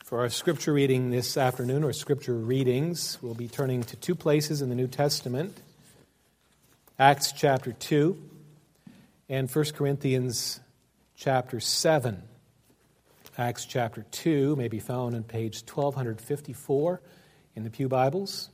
For our scripture reading this afternoon, or scripture readings, we'll be turning to two places in the New Testament, Acts chapter 2 and 1 Corinthians chapter 7. Acts chapter 2 may be found on page 1254 in the Pew Bibles.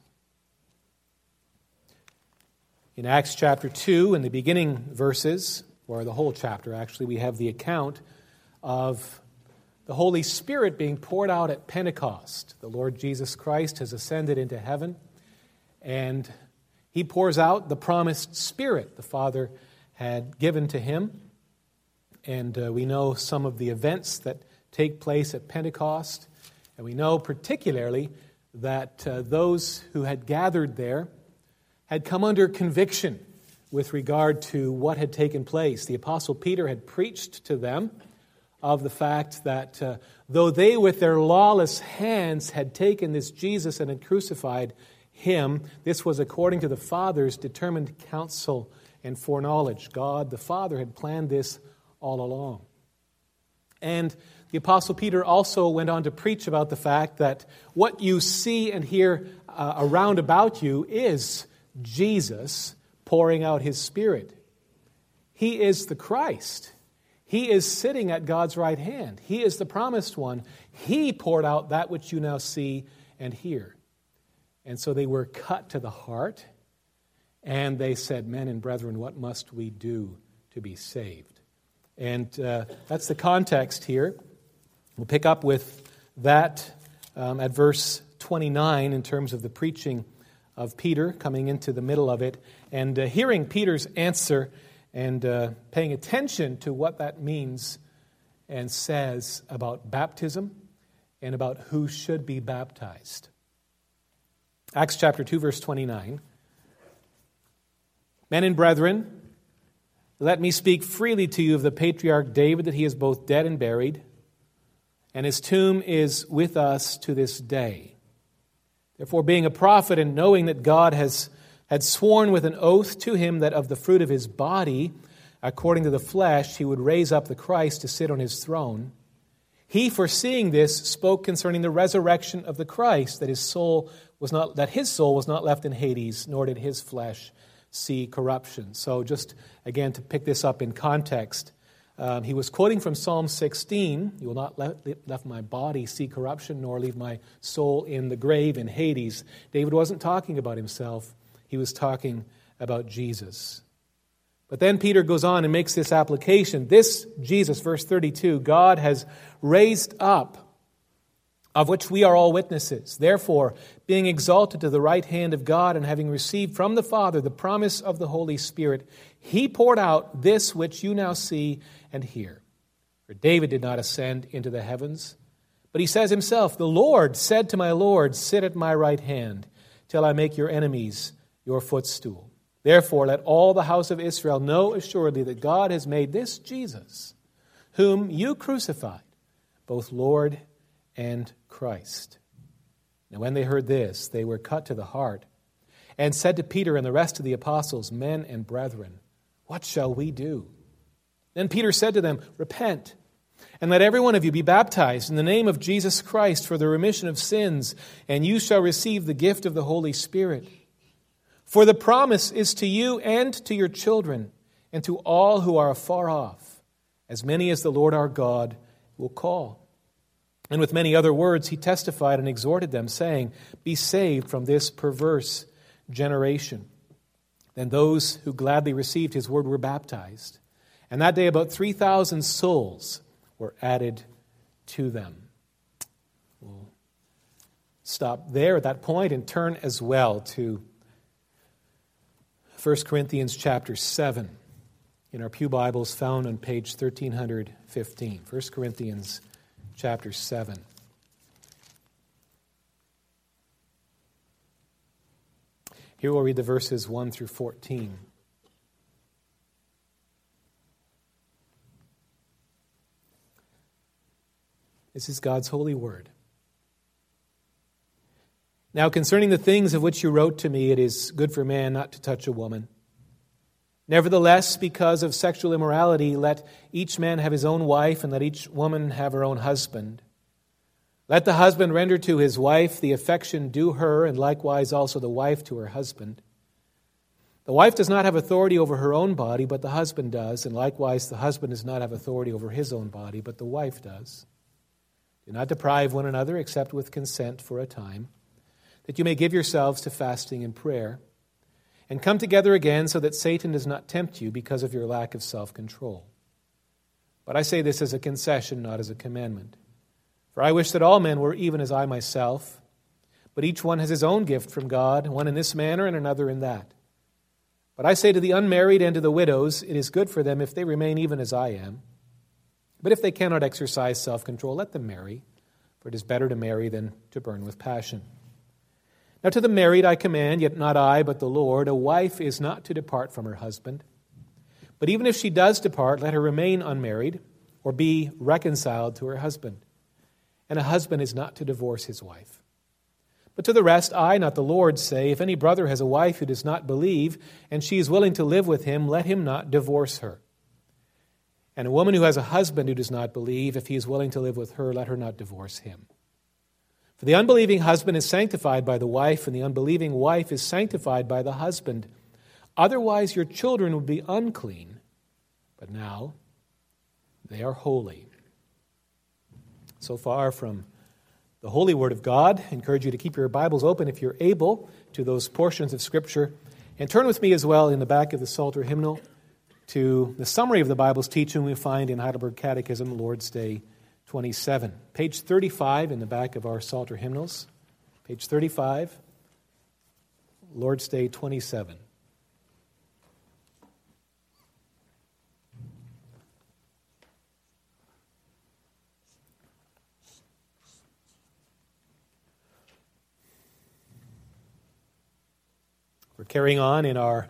In Acts chapter 2, in the beginning verses, or the whole chapter actually, we have the account of the Holy Spirit being poured out at Pentecost. The Lord Jesus Christ has ascended into heaven, and He pours out the promised Spirit the Father had given to Him. And we know some of the events that take place at Pentecost, and we know particularly that those who had gathered there had come under conviction with regard to what had taken place. The Apostle Peter had preached to them of the fact that though they with their lawless hands had taken this Jesus and had crucified Him, this was according to the Father's determined counsel and foreknowledge. God the Father had planned this all along. And the Apostle Peter also went on to preach about the fact that what you see and hear around about you is Jesus pouring out His Spirit. He is the Christ. He is sitting at God's right hand. He is the promised one. He poured out that which you now see and hear. And so they were cut to the heart, and they said, "Men and brethren, what must we do to be saved?" And that's the context here. We'll pick up with that at verse 29 in terms of the preaching of Peter, coming into the middle of it, and hearing Peter's answer and paying attention to what that means and says about baptism and about who should be baptized. Acts chapter 2, verse 29. "Men and brethren, let me speak freely to you of the patriarch David, that he is both dead and buried, and his tomb is with us to this day. Therefore, being a prophet and knowing that God had sworn with an oath to him that of the fruit of his body, according to the flesh, he would raise up the Christ to sit on his throne, he, foreseeing this, spoke concerning the resurrection of the Christ, that his soul was not left in Hades, nor did his flesh see corruption." So just, again, to pick this up in context, he was quoting from Psalm 16, "You will not let my body see corruption, nor leave my soul in the grave in Hades." David wasn't talking about himself. He was talking about Jesus. But then Peter goes on and makes this application. This Jesus, verse 32, God has raised up, of which we are all witnesses. Therefore, being exalted to the right hand of God, and having received from the Father the promise of the Holy Spirit, He poured out this which you now see and hear. For David did not ascend into the heavens, but he says himself, "The Lord said to my Lord, sit at my right hand, till I make your enemies your footstool. Therefore, let all the house of Israel know assuredly that God has made this Jesus, whom you crucified, both Lord and Christ." Now when they heard this, they were cut to the heart, and said to Peter and the rest of the apostles, "Men and brethren, what shall we do?" Then Peter said to them, "Repent, and let every one of you be baptized in the name of Jesus Christ for the remission of sins, and you shall receive the gift of the Holy Spirit. For the promise is to you and to your children, and to all who are afar off, as many as the Lord our God will call." And with many other words he testified and exhorted them, saying, "Be saved from this perverse generation." Then those who gladly received his word were baptized. And that day about 3,000 souls were added to them. We'll stop there at that point and turn as well to 1 Corinthians chapter 7 in our Pew Bibles, found on page 1315. 1 Corinthians chapter 7. Here we'll read the verses 1 through 14. This is God's holy word. "Now concerning the things of which you wrote to me, it is good for man not to touch a woman. Nevertheless, because of sexual immorality, let each man have his own wife, and let each woman have her own husband. Let the husband render to his wife the affection due her, and likewise also the wife to her husband. The wife does not have authority over her own body, but the husband does, and likewise the husband does not have authority over his own body, but the wife does. Do not deprive one another except with consent for a time, that you may give yourselves to fasting and prayer, and come together again so that Satan does not tempt you because of your lack of self-control. But I say this as a concession, not as a commandment. For I wish that all men were even as I myself, but each one has his own gift from God, one in this manner and another in that. But I say to the unmarried and to the widows, it is good for them if they remain even as I am. But if they cannot exercise self-control, let them marry, for it is better to marry than to burn with passion. Now to the married I command, yet not I, but the Lord, a wife is not to depart from her husband. But even if she does depart, let her remain unmarried, or be reconciled to her husband. And a husband is not to divorce his wife. But to the rest, I, not the Lord, say, if any brother has a wife who does not believe, and she is willing to live with him, let him not divorce her. And a woman who has a husband who does not believe, if he is willing to live with her, let her not divorce him. For the unbelieving husband is sanctified by the wife, and the unbelieving wife is sanctified by the husband. Otherwise your children would be unclean, but now they are holy. So far from the holy word of God, I encourage you to keep your Bibles open if you're able to those portions of Scripture. And turn with me as well in the back of the Psalter hymnal to the summary of the Bible's teaching we find in Heidelberg Catechism, Lord's Day 27. Page 35 in the back of our Psalter hymnals. Page 35, Lord's Day 27. We're carrying on in our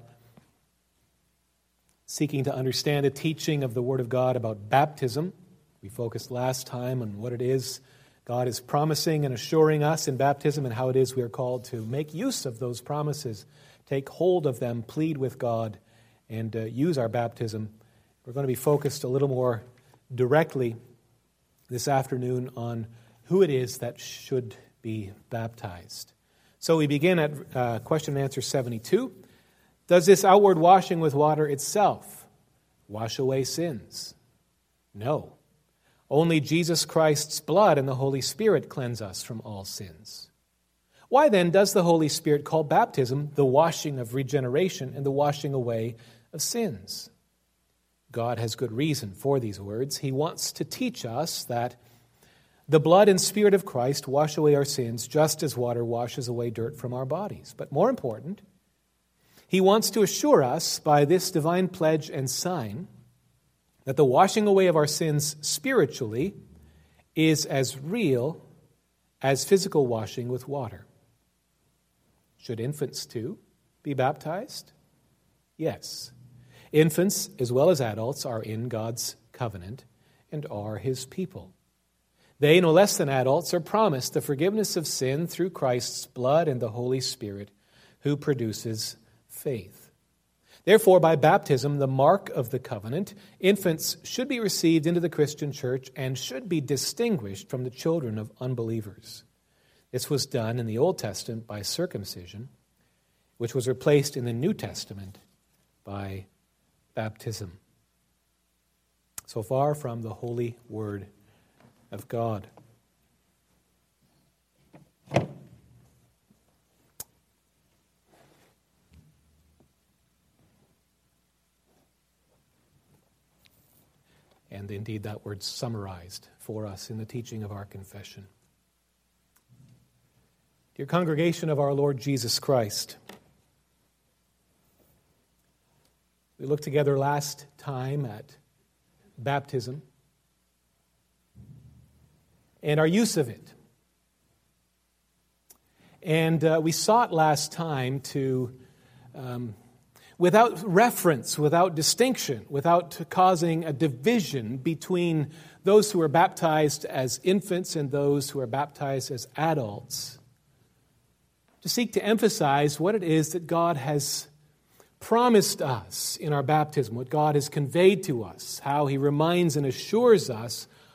seeking to understand a teaching of the Word of God about baptism. We focused last time on what it is God is promising and assuring us in baptism and how it is we are called to make use of those promises, take hold of them, plead with God, and use our baptism. We're going to be focused a little more directly this afternoon on who it is that should be baptized. So we begin at question and answer 72. Does this outward washing with water itself wash away sins? No. Only Jesus Christ's blood and the Holy Spirit cleanse us from all sins. Why then does the Holy Spirit call baptism the washing of regeneration and the washing away of sins? God has good reason for these words. He wants to teach us that the blood and Spirit of Christ wash away our sins just as water washes away dirt from our bodies. But more important, He wants to assure us by this divine pledge and sign that the washing away of our sins spiritually is as real as physical washing with water. Should infants too be baptized? Yes. Infants, as well as adults, are in God's covenant and are His people. They, no less than adults, are promised the forgiveness of sin through Christ's blood and the Holy Spirit, who produces faith. Therefore, by baptism, the mark of the covenant, infants should be received into the Christian church and should be distinguished from the children of unbelievers. This was done in the Old Testament by circumcision, which was replaced in the New Testament by baptism. So far from the holy word of God. And indeed, that word's summarized for us in the teaching of our confession. Dear congregation of our Lord Jesus Christ, we looked together last time at baptism and our use of it. And we sought last time to, without reference, without distinction, without causing a division between those who are baptized as infants and those who are baptized as adults, to seek to emphasize what it is that God has promised us in our baptism, what God has conveyed to us, how He reminds and assures us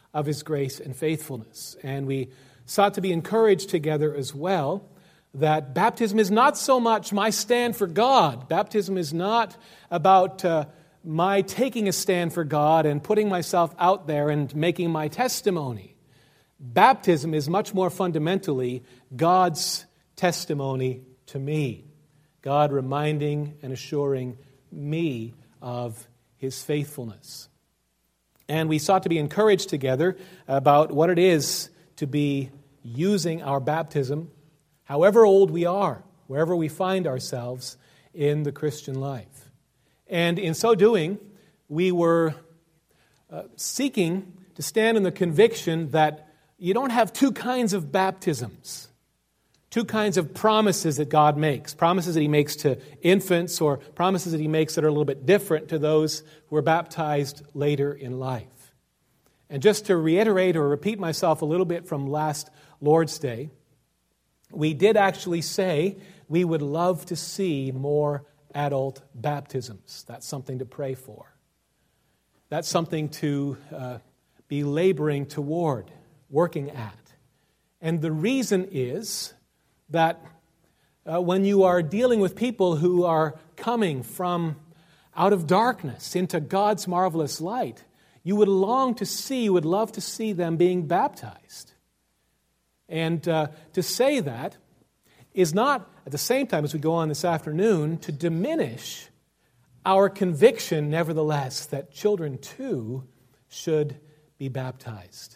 of His grace and faithfulness. And we sought to be encouraged together as well that baptism is not so much my stand for God. Baptism is not about my taking a stand for God and putting myself out there and making my testimony. Baptism is much more fundamentally God's testimony to me. God reminding and assuring me of His faithfulness. And we sought to be encouraged together about what it is to be using our baptism, however old we are, wherever we find ourselves in the Christian life. And in so doing, we were seeking to stand in the conviction that you don't have two kinds of baptisms, two kinds of promises that God makes, promises that He makes to infants or promises that He makes that are a little bit different to those who are baptized later in life. And just to reiterate or repeat myself a little bit from last Lord's Day, we did actually say we would love to see more adult baptisms. That's something to pray for. That's something to be laboring toward, working at. And the reason is that when you are dealing with people who are coming from out of darkness into God's marvelous light, you would love to see them being baptized. And to say that is not, at the same time as we go on this afternoon, to diminish our conviction, nevertheless, that children too should be baptized.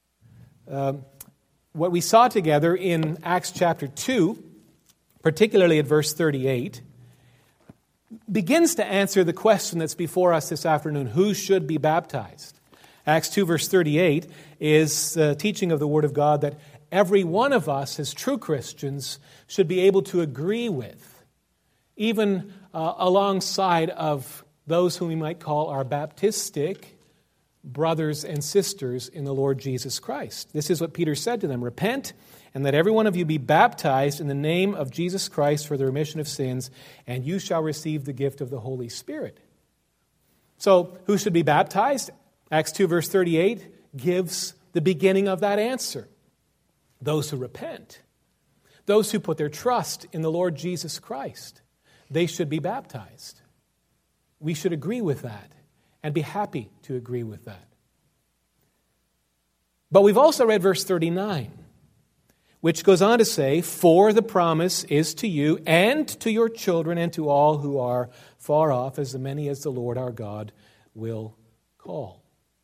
What we saw together in Acts chapter 2, particularly at verse 38, begins to answer the question that's before us this afternoon: who should be baptized? Acts 2 verse 38 is the teaching of the Word of God that every one of us as true Christians should be able to agree with, even alongside of those whom we might call our Baptistic brothers and sisters in the Lord Jesus Christ. This is what Peter said to them: repent, and let every one of you be baptized in the name of Jesus Christ for the remission of sins, and you shall receive the gift of the Holy Spirit. So, who should be baptized? Acts 2 verse 38 gives the beginning of that answer. Those who repent, those who put their trust in the Lord Jesus Christ, they should be baptized. We should agree with that and be happy to agree with that. But we've also read verse 39, which goes on to say, for the promise is to you and to your children and to all who are far off, as many as the Lord our God will call.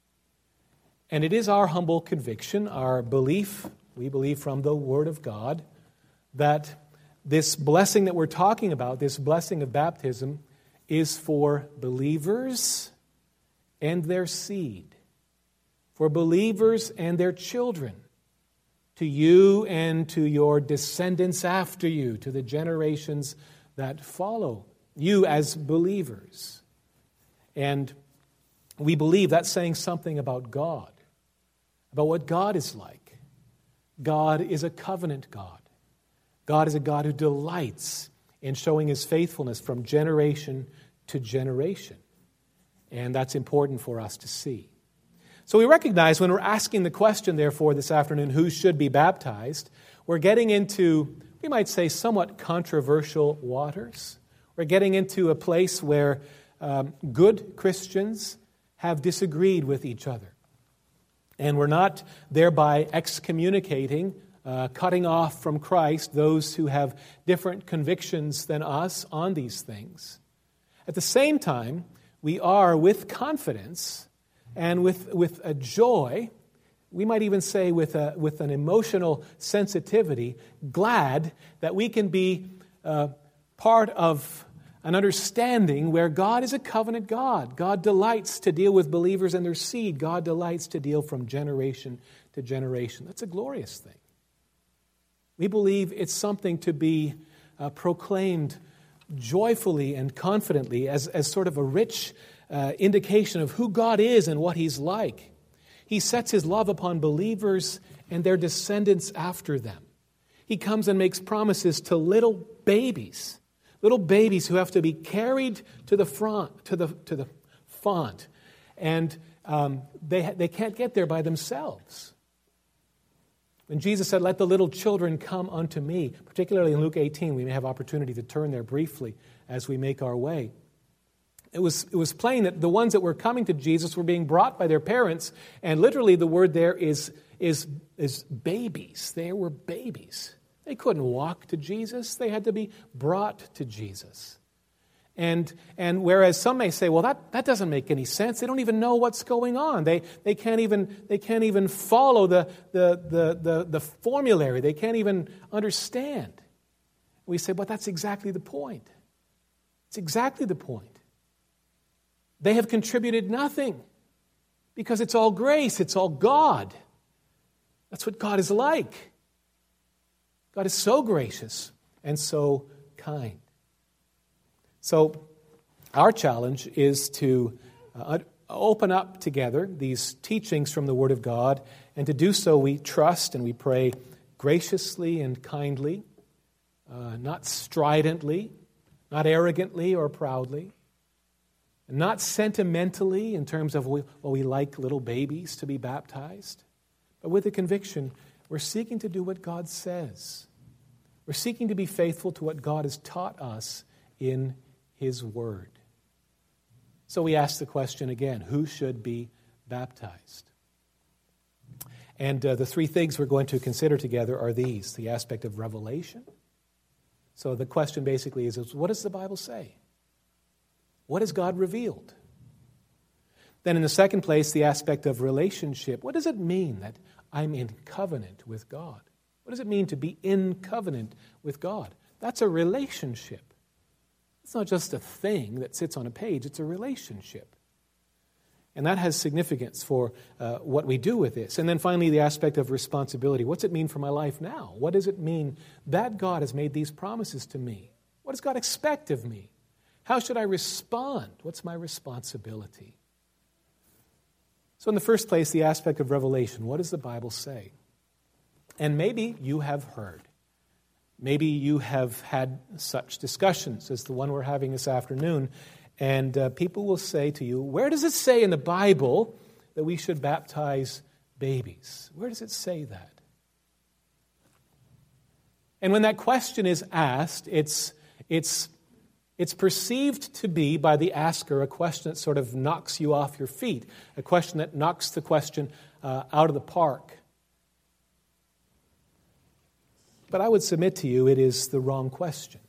And it is our humble conviction, our belief, we believe from the Word of God, that this blessing that we're talking about, this blessing of baptism, is for believers and their seed, for believers and their children, to you and to your descendants after you, to the generations that follow you as believers. And we believe that's saying something about God, about what God is like. God is a covenant God. God is a God who delights in showing His faithfulness from generation to generation. And that's important for us to see. So we recognize when we're asking the question, therefore, this afternoon, who should be baptized, we're getting into, we might say, somewhat controversial waters. We're getting into a place where good Christians have disagreed with each other. And we're not thereby excommunicating, cutting off from Christ those who have different convictions than us on these things. At the same time, we are with confidence and with a joy, we might even say with an emotional sensitivity, glad that we can be part of an understanding where God is a covenant God. God delights to deal with believers and their seed. God delights to deal from generation to generation. That's a glorious thing. We believe it's something to be proclaimed joyfully and confidently as sort of a rich indication of who God is and what He's like. He sets His love upon believers and their descendants after them. He comes and makes promises to little babies who have to be carried to the font and they can't get there by themselves. When Jesus said, "Let the little children come unto me," particularly in Luke 18, we may have opportunity to turn there briefly as we make our way. It was plain that the ones that were coming to Jesus were being brought by their parents, and literally the word there is babies. They were babies. They couldn't walk to Jesus. They had to be brought to Jesus. And whereas some may say, well, that doesn't make any sense. They don't even know what's going on. They can't even follow the formulary. They can't even understand. We say, but that's exactly the point. It's exactly the point. They have contributed nothing because it's all grace. It's all God. That's what God is like. God is so gracious and so kind. So our challenge is to open up together these teachings from the Word of God, and to do so we trust and we pray graciously and kindly, not stridently, not arrogantly or proudly, not sentimentally in terms of, we like little babies to be baptized, but with the conviction we're seeking to do what God says. We're seeking to be faithful to what God has taught us in His Word. So we ask the question again, who should be baptized? And the three things we're going to consider together are these: the aspect of revelation. So the question basically is, what does the Bible say? What has God revealed? Then in the second place, the aspect of relationship. What does it mean that I'm in covenant with God? What does it mean to be in covenant with God? That's a relationship. It's not just a thing that sits on a page, it's a relationship. And that has significance for what we do with this. And then finally, the aspect of responsibility. What's it mean for my life now? What does it mean that God has made these promises to me? What does God expect of me? How should I respond? What's my responsibility? So in the first place, the aspect of revelation. What does the Bible say? And maybe you have heard. Maybe you have had such discussions as the one we're having this afternoon, and people will say to you, where does it say in the Bible that we should baptize babies? Where does it say that? And when that question is asked, it's perceived to be by the asker a question that sort of knocks you off your feet, a question that knocks the question out of the park. But I would submit to you it is the wrong question.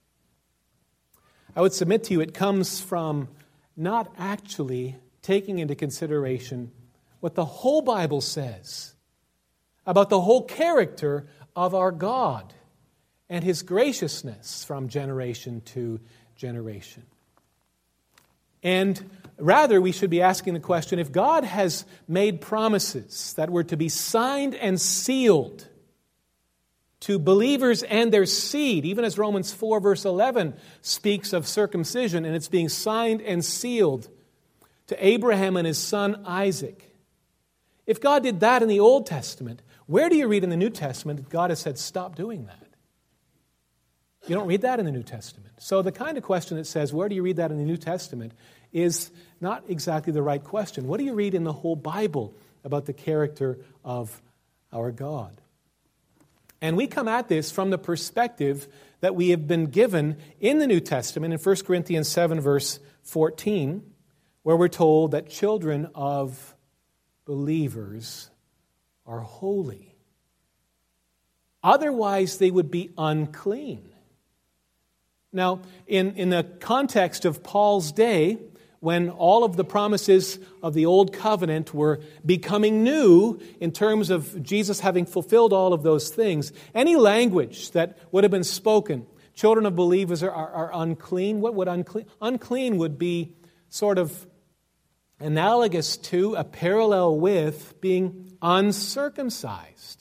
I would submit to you it comes from not actually taking into consideration what the whole Bible says about the whole character of our God and His graciousness from generation to generation. And rather, we should be asking the question, if God has made promises that were to be signed and sealed to believers and their seed, even as Romans 4 verse 11 speaks of circumcision, and it's being signed and sealed to Abraham and his son Isaac. If God did that in the Old Testament, where do you read in the New Testament that God has said, stop doing that? You don't read that in the New Testament. So the kind of question that says, where do you read that in the New Testament, is not exactly the right question. What do you read in the whole Bible about the character of our God? And we come at this from the perspective that we have been given in the New Testament in 1 Corinthians 7 verse 14, where we're told that children of believers are holy. Otherwise, they would be unclean. Now, in the context of Paul's day, when all of the promises of the Old Covenant were becoming new in terms of Jesus having fulfilled all of those things, any language that would have been spoken, children of believers are unclean. What would unclean? Unclean would be sort of analogous to, a parallel with, being uncircumcised.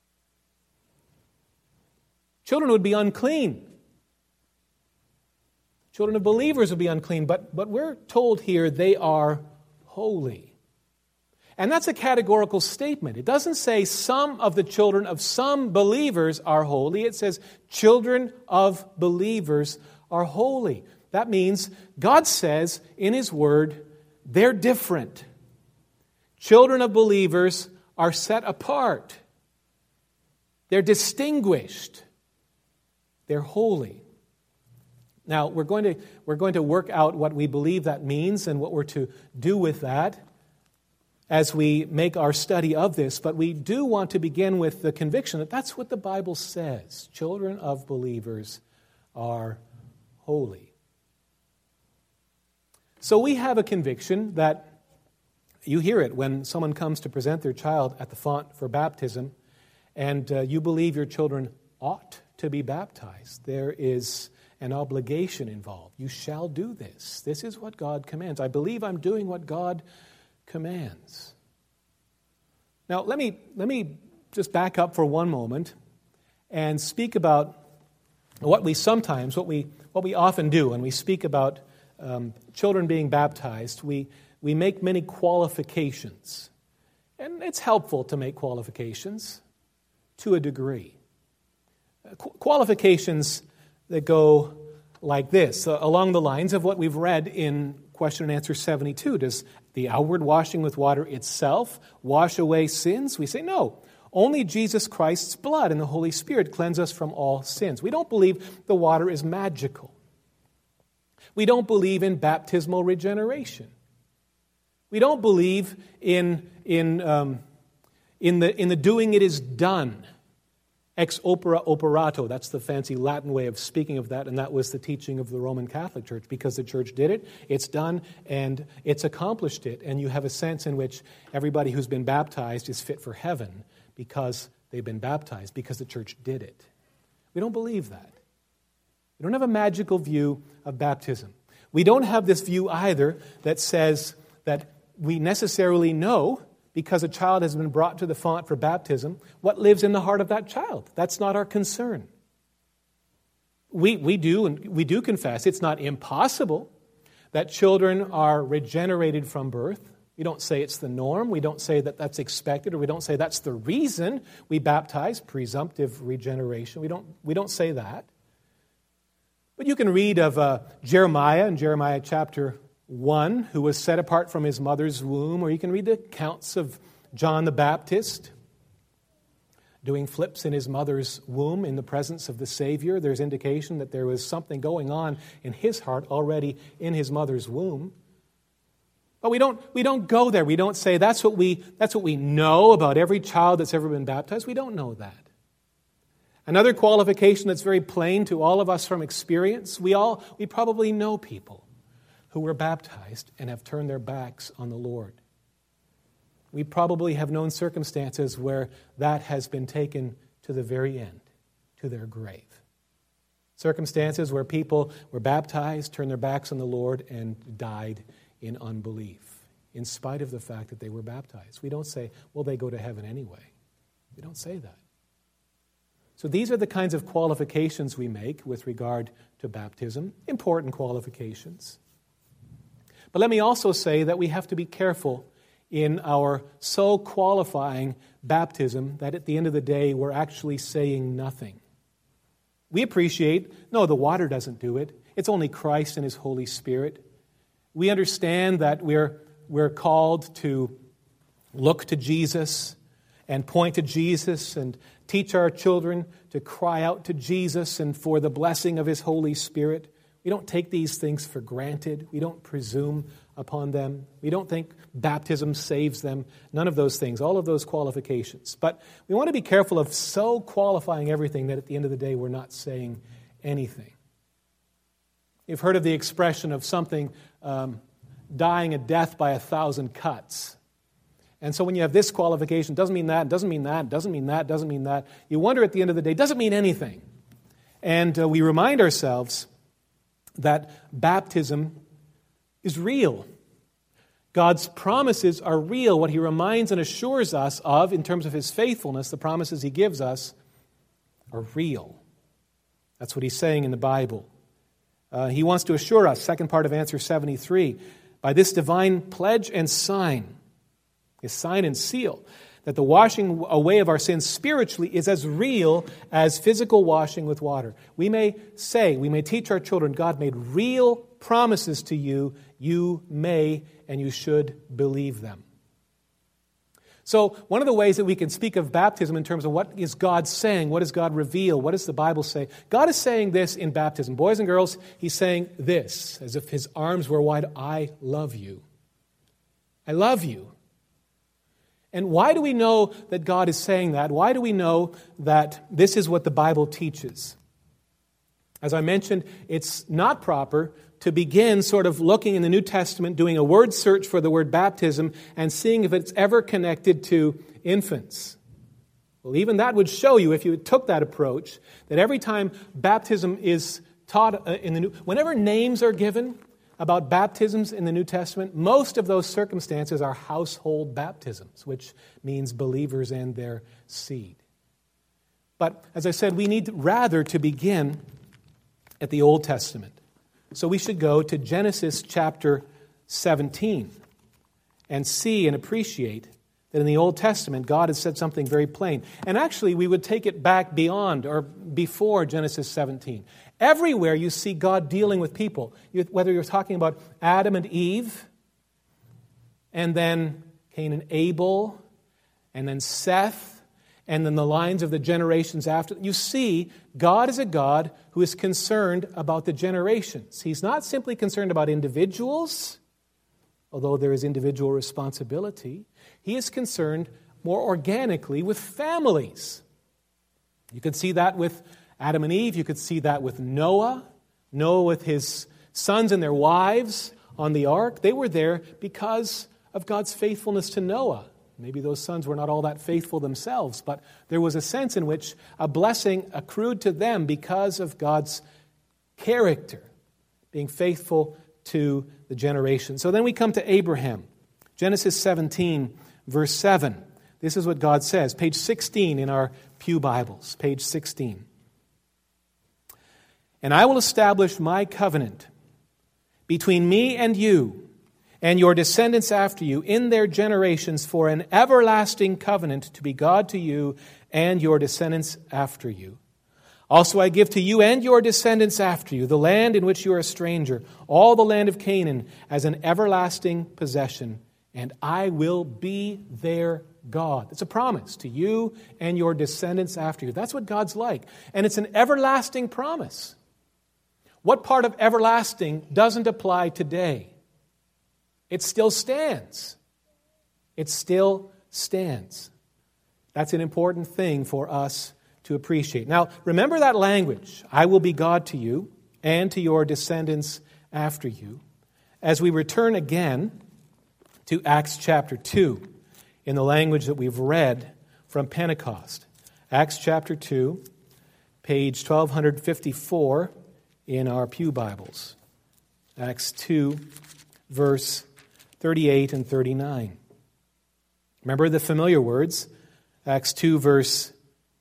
Children would be unclean. Children of believers would be unclean, but we're told here they are holy. And that's a categorical statement. It doesn't say some of the children of some believers are holy. It says children of believers are holy. That means God says in His Word, they're different. Children of believers are set apart. They're distinguished. They're holy. Now, we're going to work out what we believe that means and what we're to do with that as we make our study of this. But we do want to begin with the conviction that that's what the Bible says. Children of believers are holy. So we have a conviction that you hear it when someone comes to present their child at the font for baptism, and you believe your children ought to be baptized. There is an obligation involved. You shall do this. This is what God commands. I believe I'm doing what God commands. Now, let me just back up for one moment and speak about what we often do when we speak about children being baptized. We make many qualifications, and it's helpful to make qualifications to a degree. Qualifications that go like this, along the lines of what we've read in question and answer 72. Does the outward washing with water itself wash away sins? We say no. Only Jesus Christ's blood and the Holy Spirit cleanse us from all sins. We don't believe the water is magical. We don't believe in baptismal regeneration. We don't believe in the doing it is done. Ex opere operato, that's the fancy Latin way of speaking of that, and that was the teaching of the Roman Catholic Church. Because the Church did it, it's done, and it's accomplished it. And you have a sense in which everybody who's been baptized is fit for heaven because they've been baptized, because the Church did it. We don't believe that. We don't have a magical view of baptism. We don't have this view either that says that we necessarily know, because a child has been brought to the font for baptism, what lives in the heart of that child. That's not our concern. We do confess it's not impossible that children are regenerated from birth. We don't say it's the norm. We don't say that that's expected, or we don't say that's the reason we baptize, presumptive regeneration. We don't say that. But you can read of Jeremiah in Jeremiah chapter 1, who was set apart from his mother's womb, or you can read the accounts of John the Baptist doing flips in his mother's womb in the presence of the Savior. There's indication that there was something going on in his heart already in his mother's womb. But we don't go there. We don't say that's what we know about every child that's ever been baptized. We don't know that. Another qualification that's very plain to all of us from experience, we probably know people who were baptized and have turned their backs on the Lord. We probably have known circumstances where that has been taken to the very end, to their grave. Circumstances where people were baptized, turned their backs on the Lord, and died in unbelief, in spite of the fact that they were baptized. We don't say, well, they go to heaven anyway. We don't say that. So these are the kinds of qualifications we make with regard to baptism, important qualifications. But let me also say that we have to be careful in our so qualifying baptism that at the end of the day we're actually saying nothing. We appreciate, no, the water doesn't do it. It's only Christ and His Holy Spirit. We understand that we're called to look to Jesus and point to Jesus and teach our children to cry out to Jesus and for the blessing of His Holy Spirit. We don't take these things for granted. We don't presume upon them. We don't think baptism saves them. None of those things, all of those qualifications. But we want to be careful of so qualifying everything that at the end of the day we're not saying anything. You've heard of the expression of something dying a death by 1,000 cuts. And so when you have this qualification, doesn't mean that, doesn't mean that, doesn't mean that, doesn't mean that, you wonder at the end of the day, doesn't mean anything. And we remind ourselves that baptism is real. God's promises are real. What He reminds and assures us of in terms of His faithfulness, the promises He gives us, are real. That's what He's saying in the Bible. He wants to assure us, second part of answer 73, by this divine pledge and sign, His sign and seal, that the washing away of our sins spiritually is as real as physical washing with water. We may teach our children, God made real promises to you. You may and you should believe them. So one of the ways that we can speak of baptism in terms of what is God saying, what does God reveal, what does the Bible say? God is saying this in baptism. Boys and girls, He's saying this, as if His arms were wide. I love you. I love you. And why do we know that God is saying that? Why do we know that this is what the Bible teaches? As I mentioned, it's not proper to begin sort of looking in the New Testament, doing a word search for the word baptism, and seeing if it's ever connected to infants. Well, even that would show you, if you took that approach, that every time baptism is taught whenever names are given about baptisms in the New Testament, most of those circumstances are household baptisms, which means believers and their seed. But as I said, we need rather to begin at the Old Testament. So we should go to Genesis chapter 17 and see and appreciate that in the Old Testament, God has said something very plain. And actually, we would take it back beyond or before Genesis 17. Everywhere you see God dealing with people, whether you're talking about Adam and Eve, and then Cain and Abel, and then Seth, and then the lines of the generations after, you see God is a God who is concerned about the generations. He's not simply concerned about individuals, although there is individual responsibility. He is concerned more organically with families. You could see that with Adam and Eve. You could see that with Noah. Noah with his sons and their wives on the ark. They were there because of God's faithfulness to Noah. Maybe those sons were not all that faithful themselves, but there was a sense in which a blessing accrued to them because of God's character, being faithful to the generation. So then we come to Abraham. Genesis 17, verse 7. This is what God says. Page 16 in our Pew Bibles. Page 16. And I will establish my covenant between me and you and your descendants after you in their generations for an everlasting covenant to be God to you and your descendants after you. Also I give to you and your descendants after you the land in which you are a stranger, all the land of Canaan as an everlasting possession, and I will be their God. It's a promise to you and your descendants after you. That's what God's like. And it's an everlasting promise. What part of everlasting doesn't apply today? It still stands. It still stands. That's an important thing for us to appreciate. Now, remember that language. I will be God to you and to your descendants after you. As we return again to Acts chapter 2 in the language that we've read from Pentecost. Acts chapter 2, page 1254 in our Pew Bibles. Acts 2, verse 38 and 39. Remember the familiar words. Acts 2, verse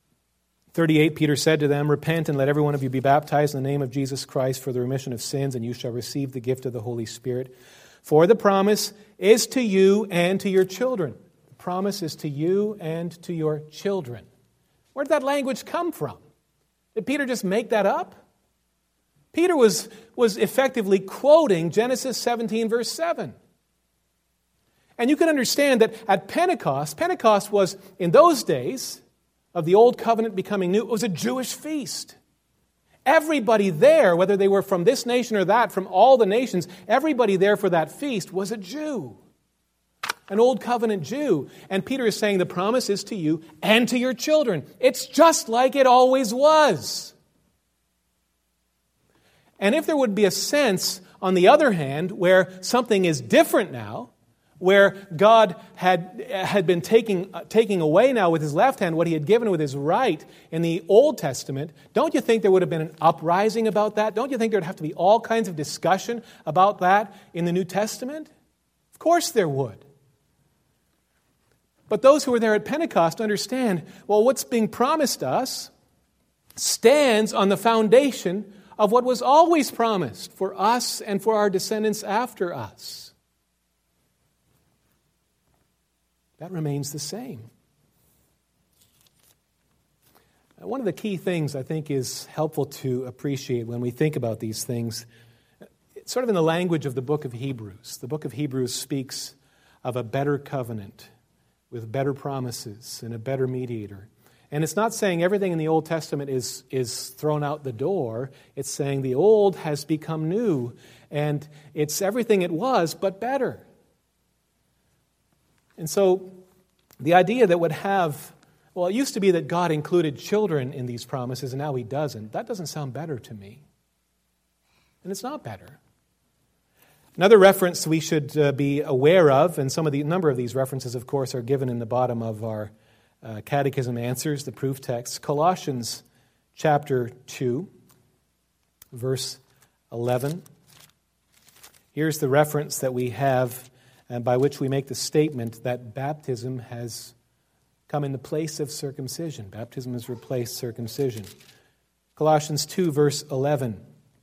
38, Peter said to them, repent and let every one of you be baptized in the name of Jesus Christ for the remission of sins, and you shall receive the gift of the Holy Spirit. For the promise is to you and to your children. The promise is to you and to your children. Where did that language come from? Did Peter just make that up? Peter was effectively quoting Genesis 17, verse 7. And you can understand that at Pentecost was, in those days of the Old Covenant becoming new, it was a Jewish feast. Everybody there, whether they were from this nation or that, from all the nations, everybody there for that feast was a Jew, an Old Covenant Jew. And Peter is saying the promise is to you and to your children. It's just like it always was. And if there would be a sense, on the other hand, where something is different now, where God had been taking away now with His left hand what He had given with His right in the Old Testament, don't you think there would have been an uprising about that? Don't you think there would have to be all kinds of discussion about that in the New Testament? Of course there would. But those who were there at Pentecost understand, well, what's being promised us stands on the foundation of what was always promised for us and for our descendants after us. That remains the same. One of the key things I think is helpful to appreciate when we think about these things, it's sort of in the language of the book of Hebrews. The book of Hebrews speaks of a better covenant with better promises and a better mediator. And it's not saying everything in the Old Testament is thrown out the door. It's saying the old has become new, and it's everything it was, but better. And so the idea that would have, well, it used to be that God included children in these promises, and now He doesn't. That doesn't sound better to me. And it's not better. Another reference we should be aware of, and number of these references, of course, are given in the bottom of our Catechism Answers, the proof text. Colossians chapter 2, verse 11. Here's the reference that we have by which we make the statement that baptism has come in the place of circumcision. Baptism has replaced circumcision. Colossians 2, verse 11.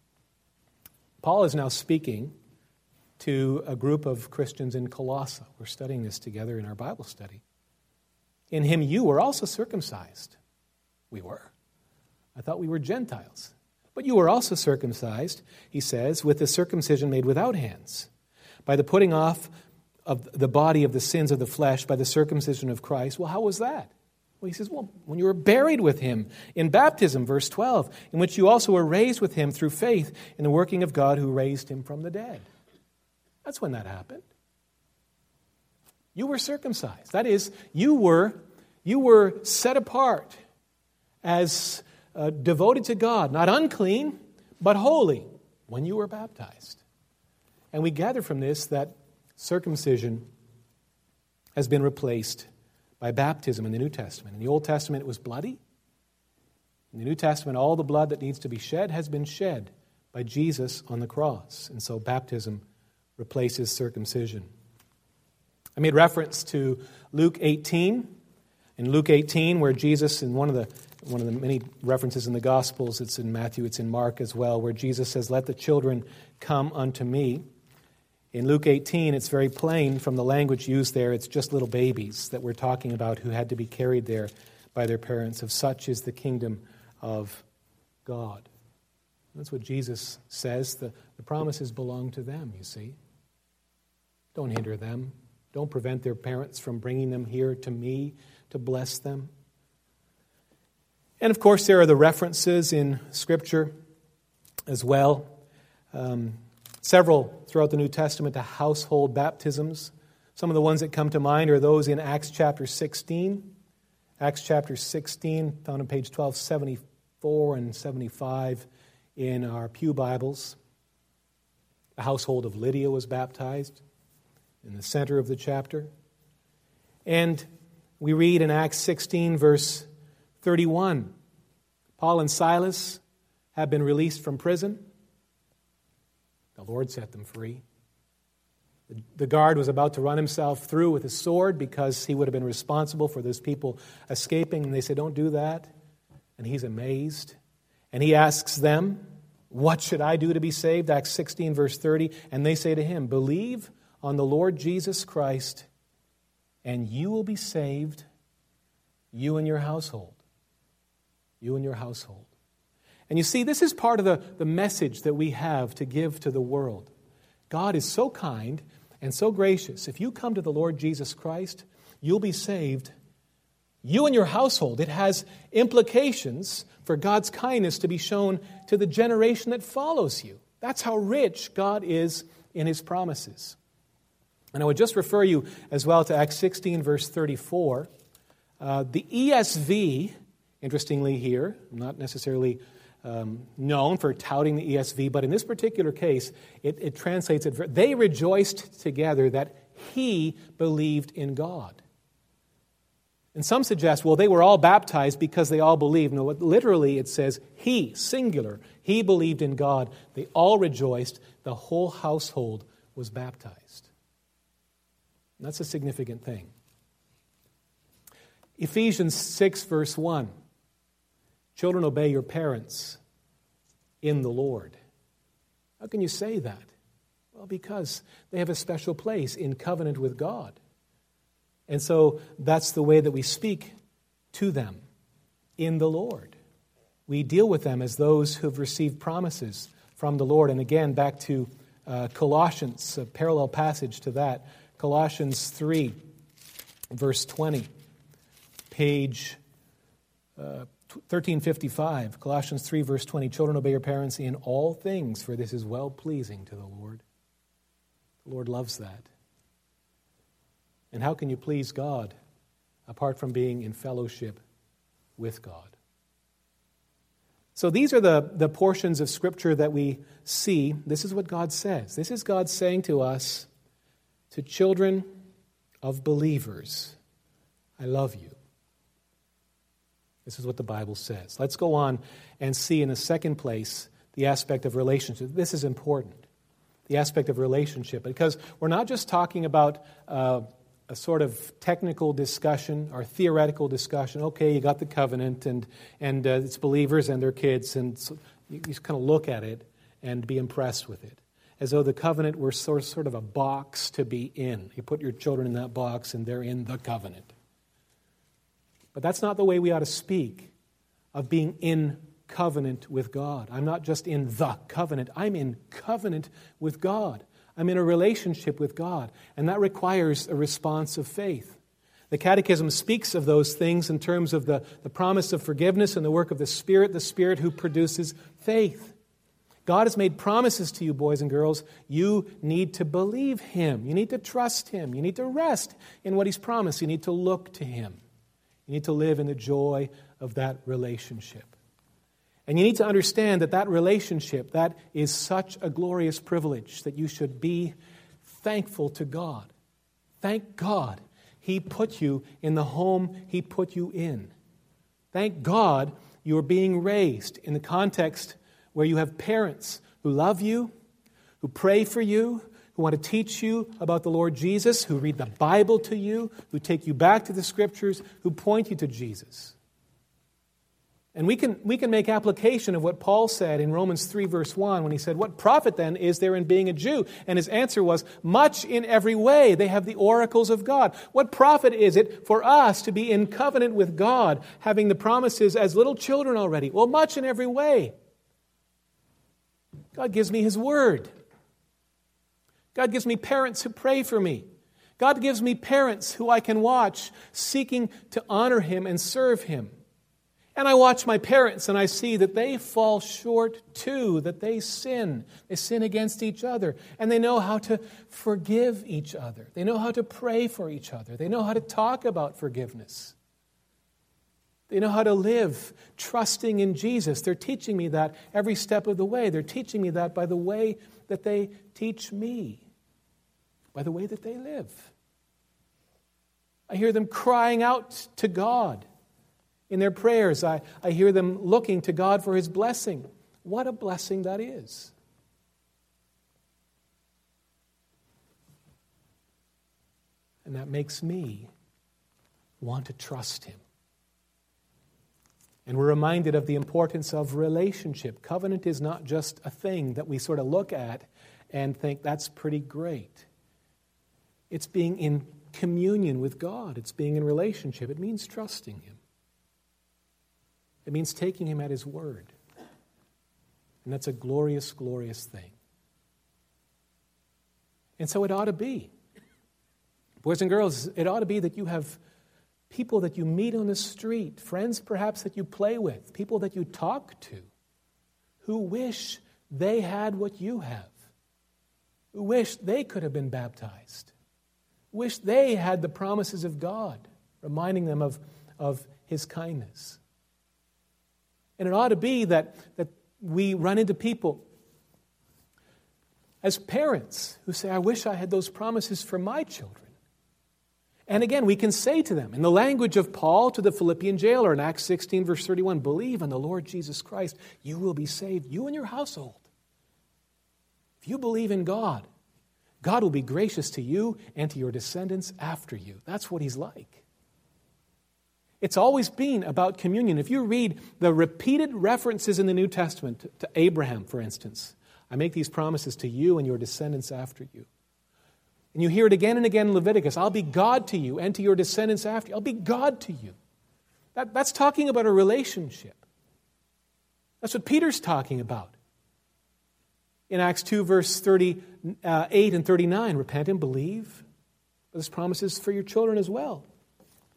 Paul is now speaking to a group of Christians in Colossae. We're studying this together in our Bible study. In Him you were also circumcised. We were. I thought we were Gentiles. But you were also circumcised, he says, with the circumcision made without hands, by the putting off of the body of the sins of the flesh, by the circumcision of Christ. Well, how was that? Well, he says, when you were buried with Him in baptism, verse 12, in which you also were raised with Him through faith in the working of God who raised Him from the dead. That's when that happened. You were circumcised. That is, you were set apart as devoted to God, not unclean, but holy, when you were baptized. And we gather from this that circumcision has been replaced by baptism in the New Testament. In the Old Testament, it was bloody. In the New Testament, all the blood that needs to be shed has been shed by Jesus on the cross. And so baptism replaces circumcision. I made reference to Luke 18. In Luke 18, where Jesus, in one of the many references in the Gospels, it's in Matthew, it's in Mark as well, where Jesus says, "Let the children come unto me." In Luke 18, it's very plain from the language used there, it's just little babies that we're talking about who had to be carried there by their parents. Of such is the kingdom of God. That's what Jesus says. The promises belong to them, you see. Don't hinder them. Don't prevent their parents from bringing them here to me to bless them. And of course, there are the references in Scripture as well. Several throughout the New Testament to household baptisms. Some of the ones that come to mind are those in Acts chapter 16. Acts chapter 16, found on page 1274 and 75 in our pew Bibles. The household of Lydia was baptized in the center of the chapter. And we read in Acts 16, verse 31, Paul and Silas have been released from prison. The Lord set them free. The guard was about to run himself through with his sword because he would have been responsible for those people escaping. And they say, "Don't do that." And he's amazed. And he asks them, "What should I do to be saved?" Acts 16, verse 30. And they say to him, "Believe on the Lord Jesus Christ, and you will be saved, you and your household." You and your household. And you see, this is part of the message that we have to give to the world. God is so kind and so gracious. If you come to the Lord Jesus Christ, you'll be saved, you and your household. It has implications for God's kindness to be shown to the generation that follows you. That's how rich God is in His promises. And I would just refer you as well to Acts 16, verse 34. The ESV, interestingly here, not necessarily known for touting the ESV, but in this particular case, it translates it, they rejoiced together that he believed in God. And some suggest, well, they were all baptized because they all believed. No, literally it says he, singular, he believed in God. They all rejoiced. The whole household was baptized. And that's a significant thing. Ephesians 6, verse 1. Children, obey your parents in the Lord. How can you say that? Well, because they have a special place in covenant with God. And so that's the way that we speak to them, in the Lord. We deal with them as those who have received promises from the Lord. And again, back to Colossians, a parallel passage to that. Colossians 3, verse 20, page 1355, Colossians 3, verse 20, children, obey your parents in all things, for this is well-pleasing to the Lord. The Lord loves that. And how can you please God apart from being in fellowship with God? So these are the portions of Scripture that we see. This is what God says. This is God saying to us, to children of believers, I love you. This is what the Bible says. Let's go on and see in the second place the aspect of relationship. This is important, the aspect of relationship, because we're not just talking about a sort of technical discussion or theoretical discussion. Okay, you got the covenant, and it's believers and their kids, and so you just kind of look at it and be impressed with it, as though the covenant were sort of a box to be in. You put your children in that box, and they're in the covenant. But that's not the way we ought to speak of being in covenant with God. I'm not just in the covenant. I'm in covenant with God. I'm in a relationship with God. And that requires a response of faith. The Catechism speaks of those things in terms of the promise of forgiveness and the work of the Spirit who produces faith. God has made promises to you, boys and girls. You need to believe Him. You need to trust Him. You need to rest in what He's promised. You need to look to Him. You need to live in the joy of that relationship. And you need to understand that that relationship, that is such a glorious privilege that you should be thankful to God. Thank God He put you in the home He put you in. Thank God you are being raised in the context where you have parents who love you, who pray for you, who want to teach you about the Lord Jesus, who read the Bible to you, who take you back to the Scriptures, who point you to Jesus. And we can make application of what Paul said in Romans 3, verse 1, when he said, what profit then is there in being a Jew? And his answer was, much in every way. They have the oracles of God. What profit is it for us to be in covenant with God, having the promises as little children already? Well, much in every way. God gives me His Word. God gives me parents who pray for me. God gives me parents who I can watch seeking to honor Him and serve Him. And I watch my parents and I see that they fall short too, that they sin. They sin against each other. And they know how to forgive each other. They know how to pray for each other. They know how to talk about forgiveness. They know how to live trusting in Jesus. They're teaching me that every step of the way. They're teaching me that by the way that they teach me, by the way that they live. I hear them crying out to God in their prayers. I hear them looking to God for His blessing. What a blessing that is. And that makes me want to trust Him. And we're reminded of the importance of relationship. Covenant is not just a thing that we sort of look at and think that's pretty great. It's being in communion with God. It's being in relationship. It means trusting Him. It means taking Him at His word. And that's a glorious, glorious thing. And so it ought to be. Boys and girls, it ought to be that you have people that you meet on the street, friends perhaps that you play with, people that you talk to, who wish they had what you have, who wish they could have been baptized, wish they had the promises of God, reminding them of His kindness. And it ought to be that we run into people as parents who say, I wish I had those promises for my children. And again, we can say to them, in the language of Paul to the Philippian jailer in Acts 16, verse 31, believe in the Lord Jesus Christ, you will be saved, you and your household. If you believe in God, God will be gracious to you and to your descendants after you. That's what He's like. It's always been about communion. If you read the repeated references in the New Testament to Abraham, for instance, I make these promises to you and your descendants after you. And you hear it again and again in Leviticus, I'll be God to you and to your descendants after you. I'll be God to you. That's talking about a relationship. That's what Peter's talking about. In Acts 2, verse 38 and 39, repent and believe. This promise is for your children as well.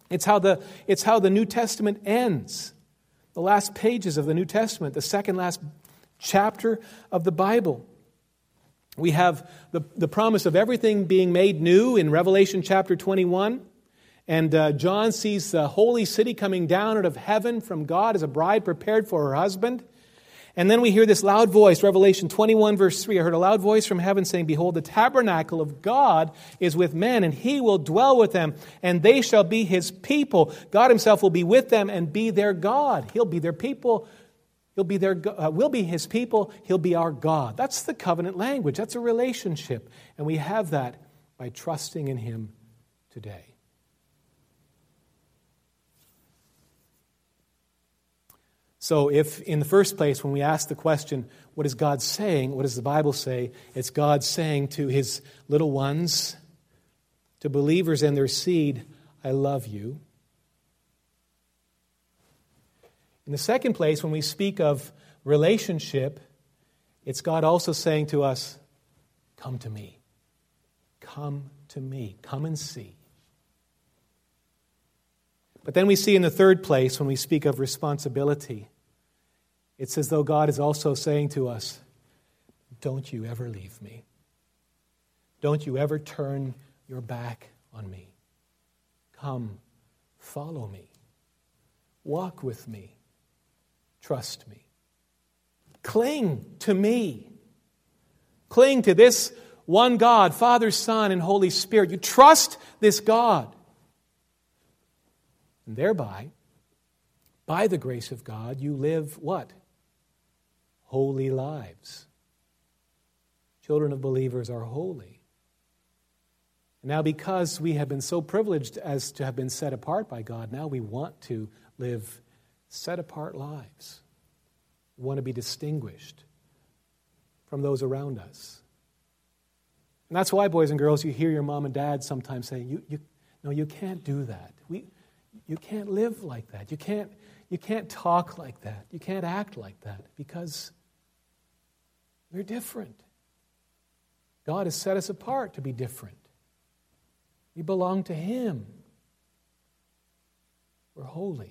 It's how the New Testament ends. The last pages of the New Testament, the second last chapter of the Bible. We have the promise of everything being made new in Revelation chapter 21. And John sees the holy city coming down out of heaven from God as a bride prepared for her husband. And then we hear this loud voice, Revelation 21 verse 3. I heard a loud voice from heaven saying, "Behold, the tabernacle of God is with men, and He will dwell with them, and they shall be His people. God Himself will be with them and be their God." He'll be their people. We'll be His people. He'll be our God. That's the covenant language. That's a relationship. And we have that by trusting in Him today. So if in the first place, when we ask the question, what is God saying? What does the Bible say? It's God saying to His little ones, to believers and their seed, "I love you." In the second place, when we speak of relationship, it's God also saying to us, "Come to me. Come to me. Come and see." But then we see in the third place, when we speak of responsibility, it's as though God is also saying to us, "Don't you ever leave me. Don't you ever turn your back on me. Come, follow me. Walk with me. Trust me. Cling to me. Cling to this one God, Father, Son, and Holy Spirit. You trust this God. And thereby, by the grace of God, you live what? Holy lives. Children of believers are holy. And now because we have been so privileged as to have been set apart by God, now we want to live set-apart lives. We want to be distinguished from those around us. And that's why, boys and girls, you hear your mom and dad sometimes saying, you can't do that. You can't live like that. You can't talk like that. You can't act like that because we're different. God has set us apart to be different. We belong to Him. We're holy.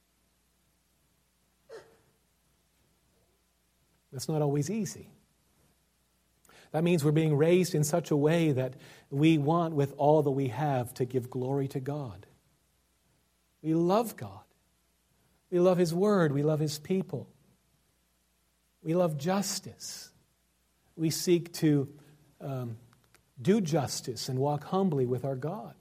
That's not always easy. That means we're being raised in such a way that we want, with all that we have, to give glory to God. We love God. We love His Word. We love His people. We love justice. We seek to do justice and walk humbly with our God.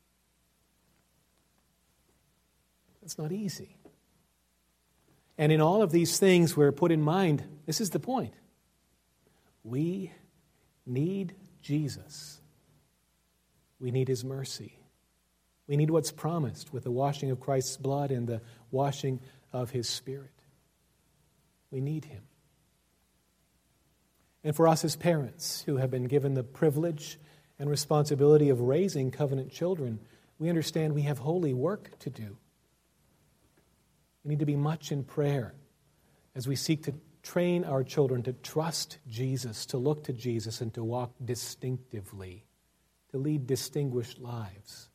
It's not easy. And in all of these things, we're put in mind, this is the point. We need Jesus. We need His mercy. We need what's promised with the washing of Christ's blood and the washing of His Spirit. We need Him. And for us as parents who have been given the privilege and responsibility of raising covenant children, we understand we have holy work to do. We need to be much in prayer as we seek to train our children to trust Jesus, to look to Jesus, and to walk distinctively, to lead distinguished lives.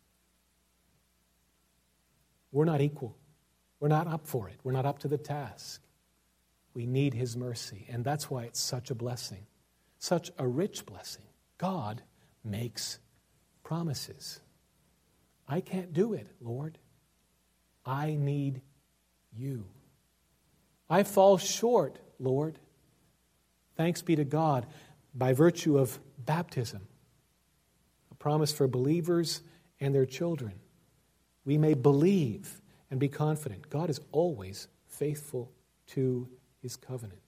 We're not equal. We're not up for it. We're not up to the task. We need His mercy, and that's why it's such a blessing, such a rich blessing. God makes promises. I can't do it, Lord. I need You. I fall short, Lord. Thanks be to God by virtue of baptism, a promise for believers and their children. We may believe and be confident. God is always faithful to His covenant.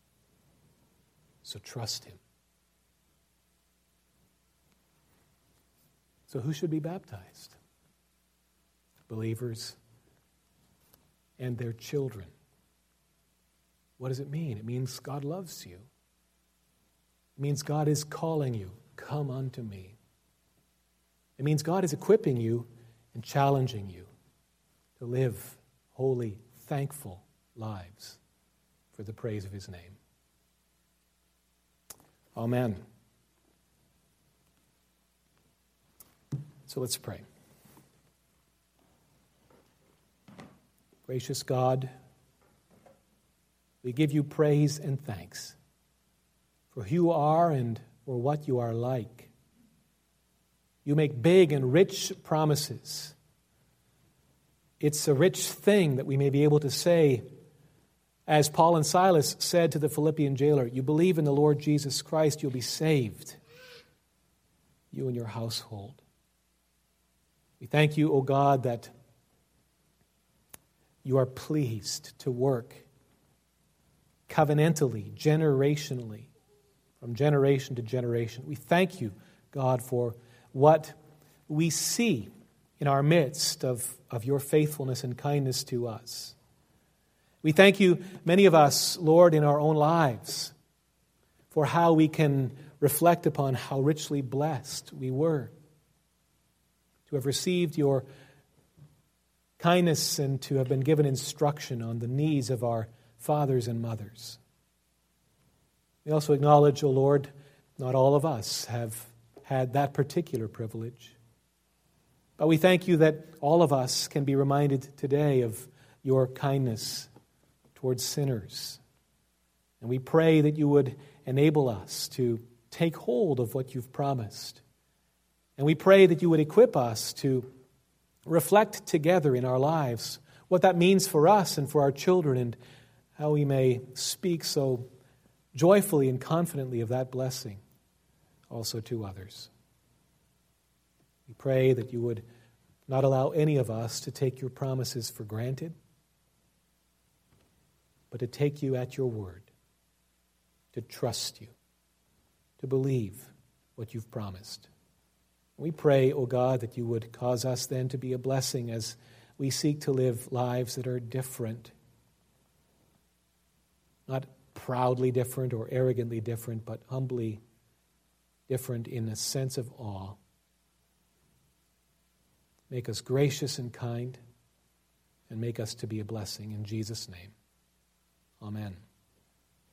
So trust Him. So who should be baptized? Believers and their children. What does it mean? It means God loves you. It means God is calling you, "Come unto me." It means God is equipping you and challenging you to live holy, thankful lives for the praise of His name. Amen. So let's pray. Gracious God, we give you praise and thanks for who you are and for what you are like. You make big and rich promises. It's a rich thing that we may be able to say, as Paul and Silas said to the Philippian jailer, you believe in the Lord Jesus Christ, you'll be saved, you and your household. We thank you, O God, that you are pleased to work covenantally, generationally, from generation to generation. We thank you, God, for what we see in our midst of your faithfulness and kindness to us. We thank you, many of us, Lord, in our own lives, for how we can reflect upon how richly blessed we were to have received your kindness and to have been given instruction on the needs of our fathers and mothers. We also acknowledge, O Lord, not all of us have had that particular privilege. But we thank you that all of us can be reminded today of your kindness towards sinners. And we pray that you would enable us to take hold of what you've promised. And we pray that you would equip us to reflect together in our lives what that means for us and for our children, and how we may speak so joyfully and confidently of that blessing also to others. We pray that you would not allow any of us to take your promises for granted, but to take you at your word, to trust you, to believe what you've promised. We pray, O God, that you would cause us then to be a blessing as we seek to live lives that are different. Not proudly different or arrogantly different, but humbly different in a sense of awe. Make us gracious and kind, and make us to be a blessing. In Jesus' name, amen.